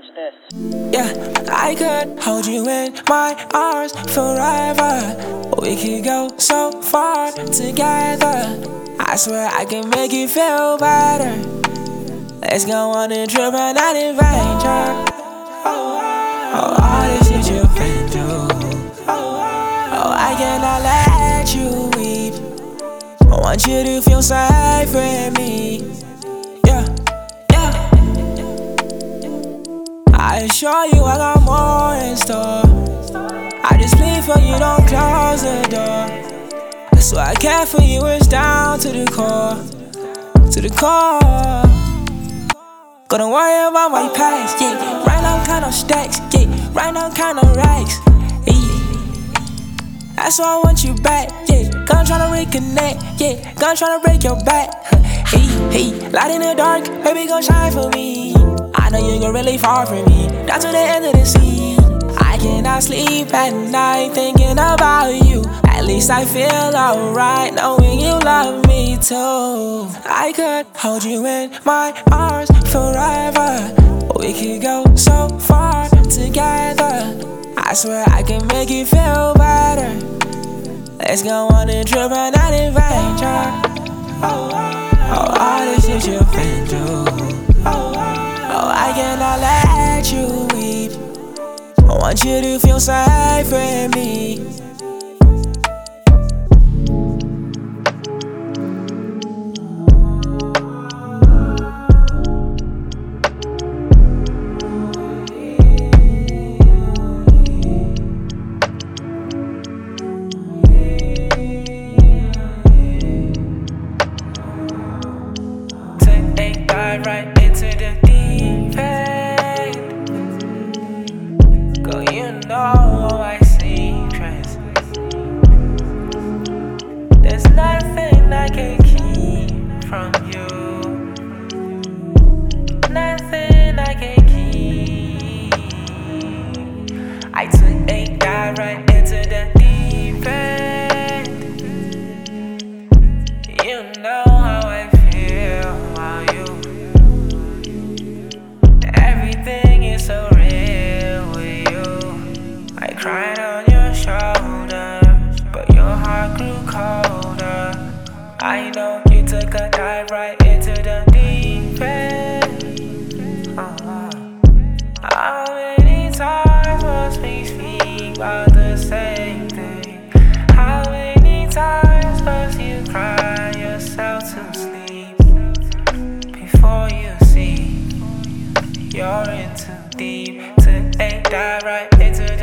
Watch this. Yeah, I could hold you in my arms forever. We could go so far together. I swear I can make you feel better. Let's go on a trip and an adventure. Oh, all this shit you've been through. Oh, I cannot let you weep. I want you to feel safe with me. Yeah. I assure you I got more in store. I just plead for you, don't close the door. So I care for you, it's down to the core. To the core. Gonna worry about my past, yeah. Right now count on stacks, yeah. Right now count on racks, yeah. That's why I want you back, yeah. Gonna tryna reconnect, yeah. Gonna tryna break your back, hey. Light in the dark, baby gon' shine for me. I know you go really far from me, down to the end of the sea. I cannot sleep at night thinking about you. At least I feel alright knowing you love me too. I could hold you in my arms forever. We could go so far together. I swear I can make you feel better. Let's go on a trip and an adventure. Oh, all this shit you've been through. Oh, I cannot let you weep. I want you to feel safe with me. Dive right into the deep end. Girl, you know my secrets. There's nothing I can keep from you. Nothing I can keep. I took a dive right into the deep end. You know how I feel about you. Everything is so real with you. I cried on your shoulder, but your heart grew colder. I know you took a dive right into the deep end. How many times must we speak about the same thing? How many times must you cry yourself to sleep before you see you're in too deep to dive right into